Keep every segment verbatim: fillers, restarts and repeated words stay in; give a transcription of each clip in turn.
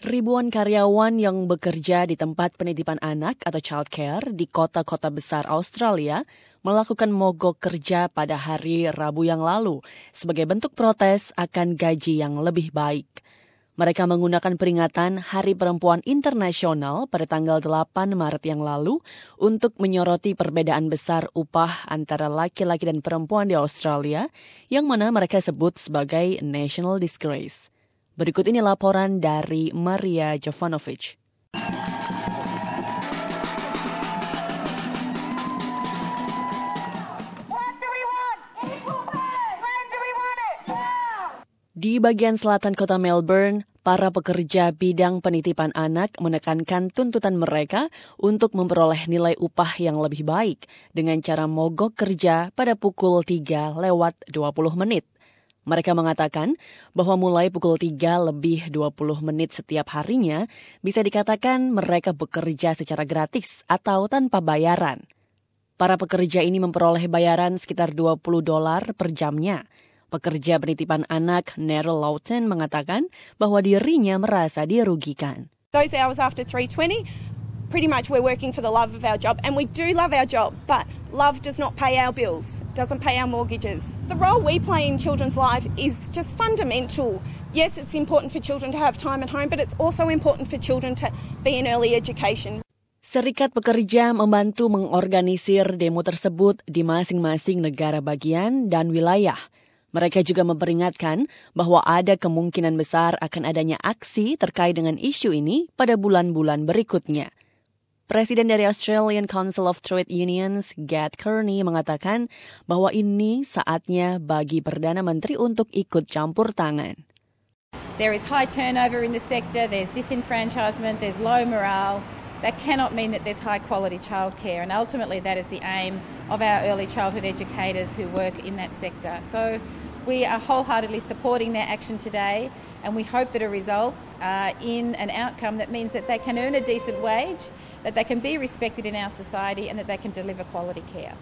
Ribuan karyawan yang bekerja di tempat penitipan anak atau childcare di kota-kota besar Australia melakukan mogok kerja pada hari Rabu yang lalu sebagai bentuk protes akan gaji yang lebih baik. Mereka menggunakan peringatan Hari Perempuan Internasional pada tanggal delapan Maret yang lalu untuk menyoroti perbedaan besar upah antara laki-laki dan perempuan di Australia yang mana mereka sebut sebagai national disgrace. Berikut ini laporan dari Maria Jovanovic. Di bagian selatan kota Melbourne, para pekerja bidang penitipan anak menekankan tuntutan mereka untuk memperoleh nilai upah yang lebih baik dengan cara mogok kerja pada pukul tiga lewat dua puluh menit. Mereka mengatakan bahwa mulai pukul tiga lebih dua puluh menit setiap harinya bisa dikatakan mereka bekerja secara gratis atau tanpa bayaran. Para pekerja ini memperoleh bayaran sekitar dua puluh dolar per jamnya. Pekerja penitipan anak Neryl Lawton mengatakan bahwa dirinya merasa dirugikan. Those hours after three twenty, pretty much we're working for the love of our job, and we do love our job, but love does not pay our bills, doesn't pay our mortgages. The role we play in children's lives is just fundamental. Yes, it's important for children to have time at home, but it's also important for children to be in early education. Serikat Pekerja membantu mengorganisir demo tersebut di masing-masing negara bagian dan wilayah. Mereka juga memperingatkan bahwa ada kemungkinan besar akan adanya aksi terkait dengan isu ini pada bulan-bulan berikutnya. Presiden dari Australian Council of Trade Unions, Gad Kearney, mengatakan bahwa ini saatnya bagi Perdana Menteri untuk ikut campur tangan. There is high turnover in the sector, there's disenfranchisement, there's low morale. That cannot mean that there's high quality childcare, and ultimately that is the aim of our early childhood educators who work in that sector. So we are wholeheartedly supporting their action today, and we hope that it results uh, in an outcome that means that they can earn a decent wage, that they can be respected in our society, and that they can deliver quality care.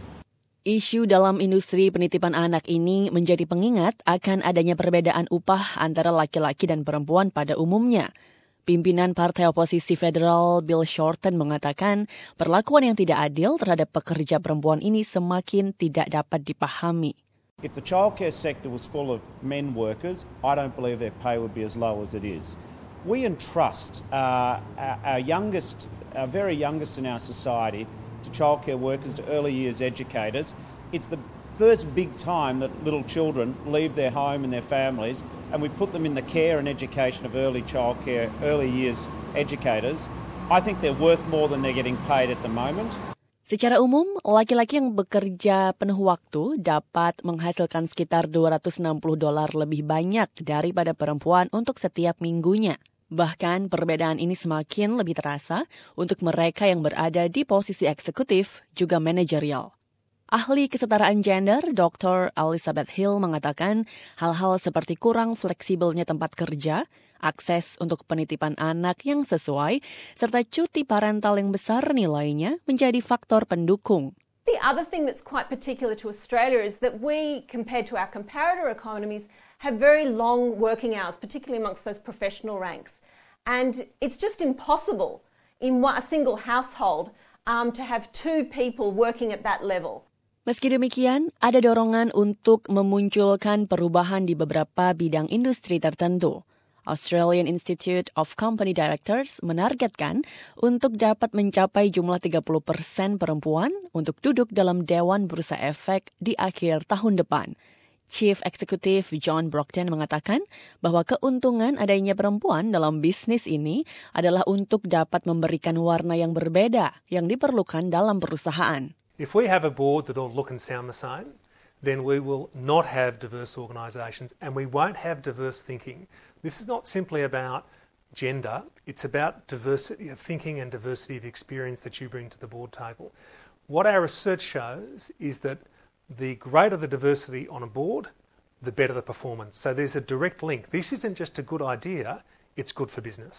Isu dalam industri penitipan anak ini menjadi pengingat akan adanya perbedaan upah antara laki-laki dan perempuan pada umumnya. Pimpinan Partai Oposisi Federal Bill Shorten mengatakan perlakuan yang tidak adil terhadap pekerja perempuan ini semakin tidak dapat dipahami. If the childcare sector was full of men workers, I don't believe their pay would be as low as it is. We entrust uh, our, our youngest, our very youngest in our society to childcare workers, to early years educators. It's the first big time that little children leave their home and their families, and we put them in the care and education of early childcare, early years educators. I think they're worth more than they're getting paid at the moment. Secara umum, laki-laki yang bekerja penuh waktu dapat menghasilkan sekitar dua ratus enam puluh dolar lebih banyak daripada perempuan untuk setiap minggunya. Bahkan perbedaan ini semakin lebih terasa untuk mereka yang berada di posisi eksekutif juga manajerial. Ahli kesetaraan gender, Doktor Elizabeth Hill mengatakan hal-hal seperti kurang fleksibelnya tempat kerja, akses untuk penitipan anak yang sesuai, serta cuti parental yang besar nilainya menjadi faktor pendukung. The other thing that's quite particular to Australia is that we, compared to our comparator economies, have very long working hours, particularly amongst those professional ranks. And it's just impossible in a single household um, to have two people working at that level. Meski demikian, ada dorongan untuk memunculkan perubahan di beberapa bidang industri tertentu. Australian Institute of Company Directors menargetkan untuk dapat mencapai jumlah tiga puluh persen perempuan untuk duduk dalam Dewan Bursa Efek di akhir tahun depan. Chief Executive John Brockton mengatakan bahwa keuntungan adanya perempuan dalam bisnis ini adalah untuk dapat memberikan warna yang berbeda yang diperlukan dalam perusahaan. If we have a board that all look and sound the same, then we will not have diverse organisations and we won't have diverse thinking. This is not simply about gender, it's about diversity of thinking and diversity of experience that you bring to the board table. What our research shows is that the greater the diversity on a board, the better the performance. So there's a direct link. This isn't just a good idea, it's good for business.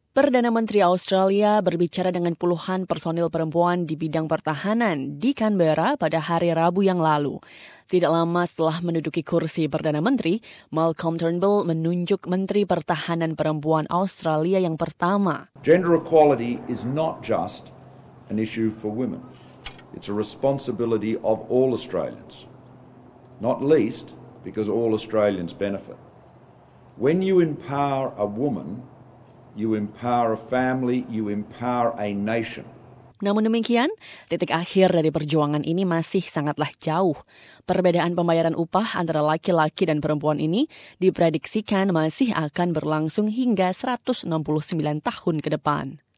Perdana Menteri Australia berbicara dengan puluhan personil perempuan di bidang pertahanan di Canberra pada hari Rabu yang lalu. Tidak lama setelah menduduki kursi Perdana Menteri, Malcolm Turnbull menunjuk Menteri Pertahanan Perempuan Australia yang pertama. Gender equality is not just an issue for women. It's a responsibility of all Australians, not least because all Australians benefit. When you empower a woman, you empower a family, you empower a nation. Namun demikian, titik akhir dari perjuangan ini masih sangatlah jauh. Perbedaan pembayaran upah antara laki-laki dan perempuan ini diprediksikan masih akan berlangsung hingga seratus enam puluh sembilan tahun ke depan.